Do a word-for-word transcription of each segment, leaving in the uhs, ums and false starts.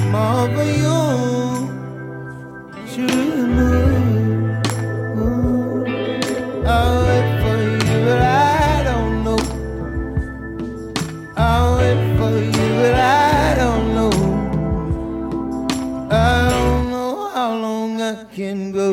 more for you. Should move. I'll wait for you, but I don't know. I'll wait for you, but I don't know. I don't know how long I can go.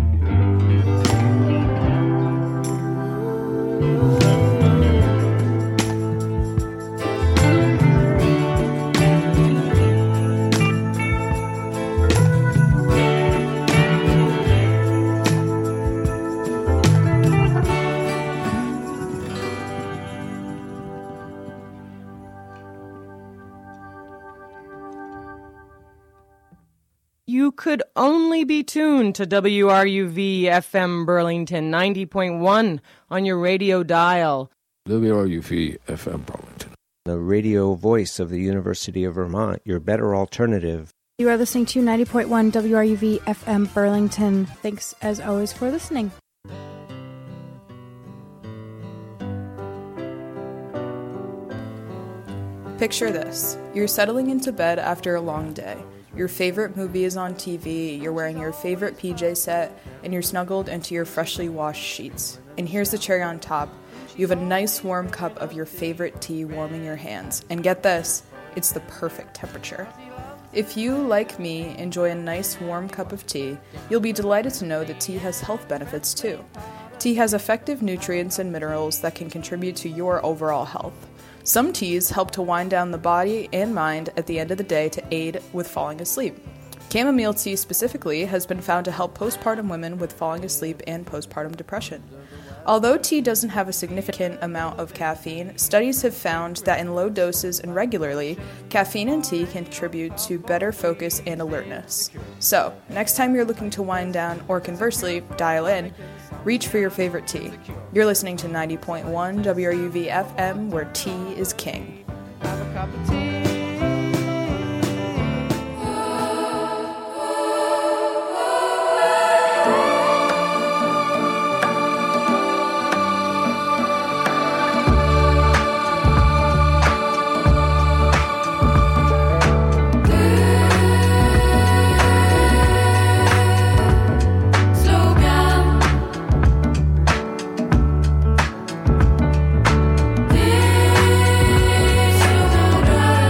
You could only be tuned to W R U V F M Burlington ninety point one on your radio dial. W R U V F M Burlington. The radio voice of the University of Vermont, your better alternative. You are listening to ninety point one W R U V F M Burlington. Thanks as always for listening. Picture this. You're settling into bed after a long day. Your favorite movie is on T V, you're wearing your favorite P J set, and you're snuggled into your freshly washed sheets. And here's the cherry on top. You have a nice warm cup of your favorite tea warming your hands. And get this, it's the perfect temperature. If you, like me, enjoy a nice warm cup of tea, you'll be delighted to know that tea has health benefits too. Tea has effective nutrients and minerals that can contribute to your overall health. Some teas help to wind down the body and mind at the end of the day to aid with falling asleep. Chamomile tea specifically has been found to help postpartum women with falling asleep and postpartum depression. Although tea doesn't have a significant amount of caffeine, studies have found that in low doses and regularly, caffeine in tea can contribute to better focus and alertness. So, next time you're looking to wind down, or conversely, dial in, reach for your favorite tea. You're listening to ninety point one W R U V F M, where tea is king. Have a cup of tea. Slow down.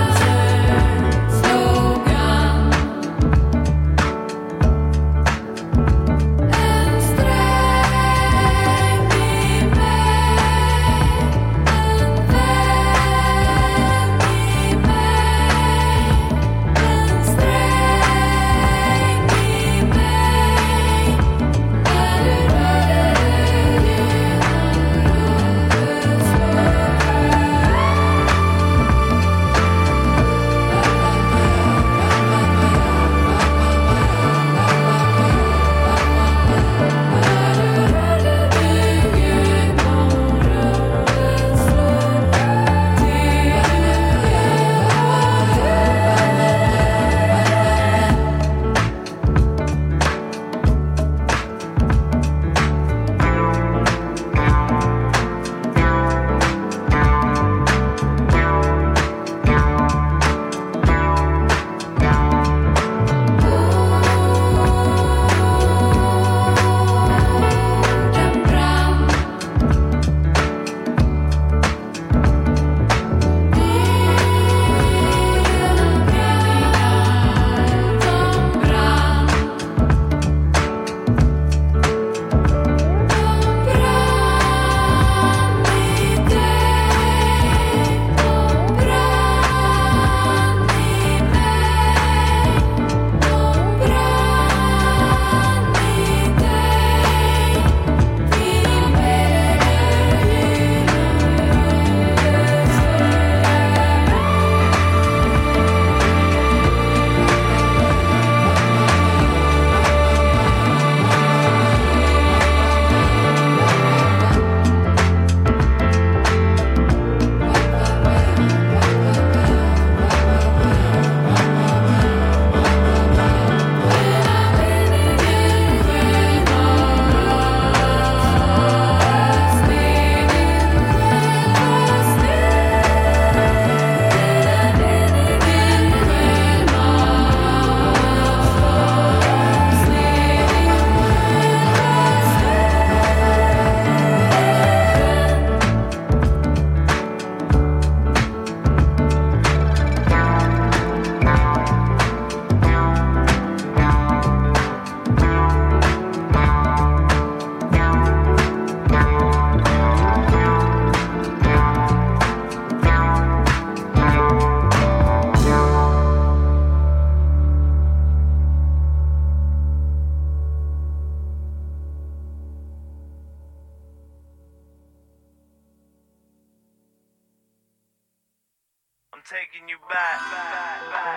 taking you back. back, back.